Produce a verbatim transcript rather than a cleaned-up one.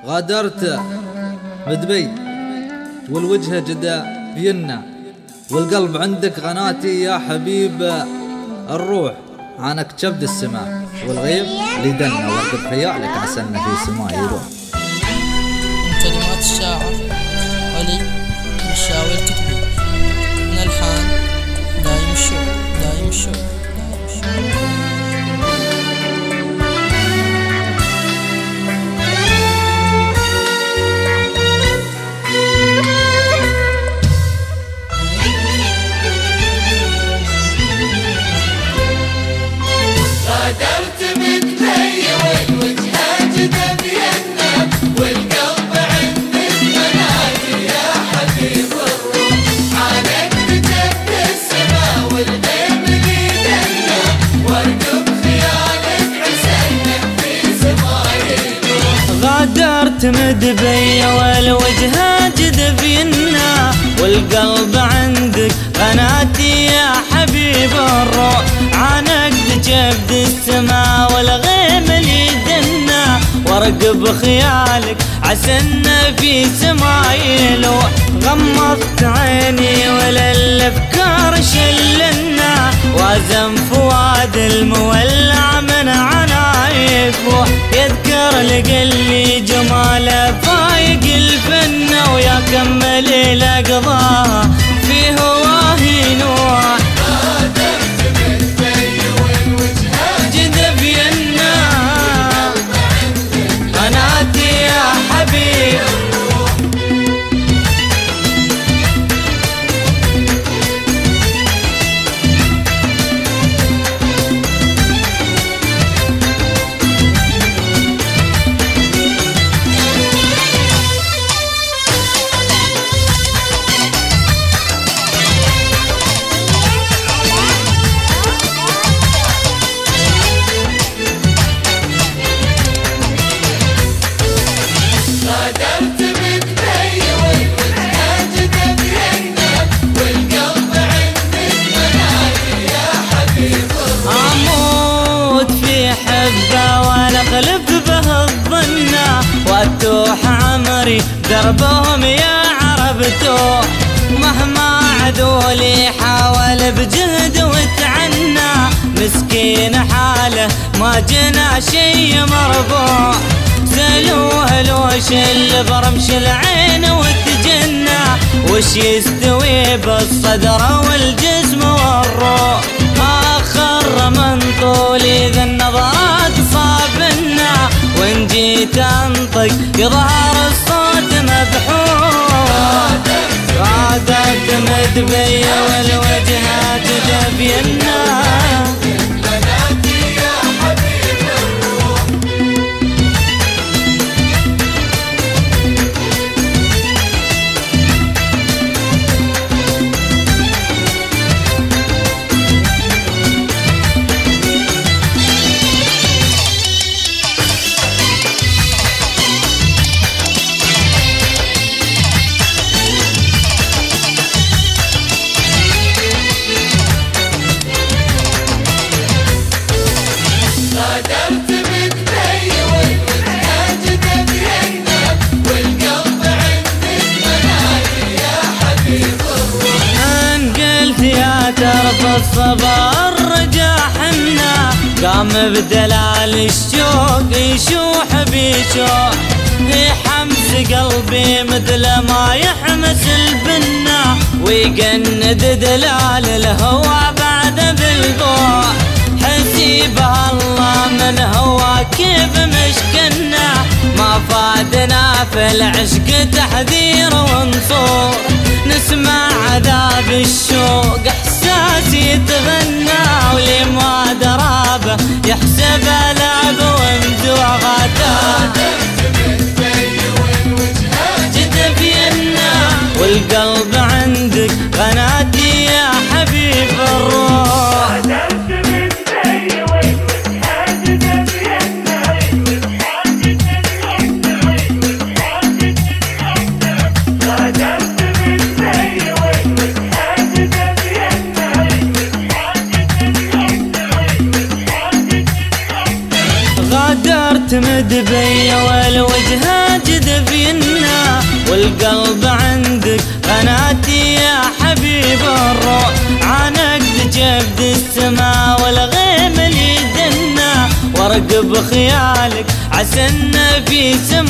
غادرت مدبي والوجه جدا فينا، والقلب عندك غناتي يا حبيب الروح. عنك كبد السماء والغيب لدنا، وارقب خيالك عسلنا في سماء يروح. من كلمات الشاعر علي الشاوي الكتبي، من الحان دايم الشوق دايم الشوق دايم الشوق. غادرت مدبي والوجه جذب ينا، والقلب عندك قناتي يا حبيب الروح. عانقت جبد السماء والغيم ليدنا، وارقب خيالك عسلنا في سماء يلوح. غمضت عيني وللافكار شلنا، وازم فؤاد المولع من عنايف، يذكر لقلي جماله فايق الفن، ويا كمل الاقضاها في هواه ينوح. غادرت مدبي والوجه جذب ينا، قناتي يا حبيب. واغلب به الظنة، واتوح عمري دربهم يا عرب توح. مهما عدولي حاول بجهد وتعنى، مسكين حاله ما جنا شي مربوح. سألوه لوش اللي برمش العين وتجنى، وش يستوي بالصدر والجسم والروح. آخر من طولي ذا النظرات صابنا، وان جيت انطق يظهر الصوت مبحوح. غادرت مدبي والوجهات جبينا، الصبر رجاحنا. قام بدلال الشوق يشوح بيشوح، يحمس قلبي مثل ما يحمس البنا، ويقند دلال الهوى بعد بالبوح. حسيبها الله من هوى كيف مشكنا، ما فادنا في العشق تحذير ونصور. نسمع عذاب الشوق احساس يتغنى، ولي ما درابه يحسب لعب ومدوع. غادرت جذب ينا، والقلب عندك قناتي يا حبيب الروح. تعتمد بي والوجه جذب ينا، والقلب عندك قناتي يا حبيب الروح. عانقت جبد السما والغيم اللي دنا، وارقب خيالك عسنا في سما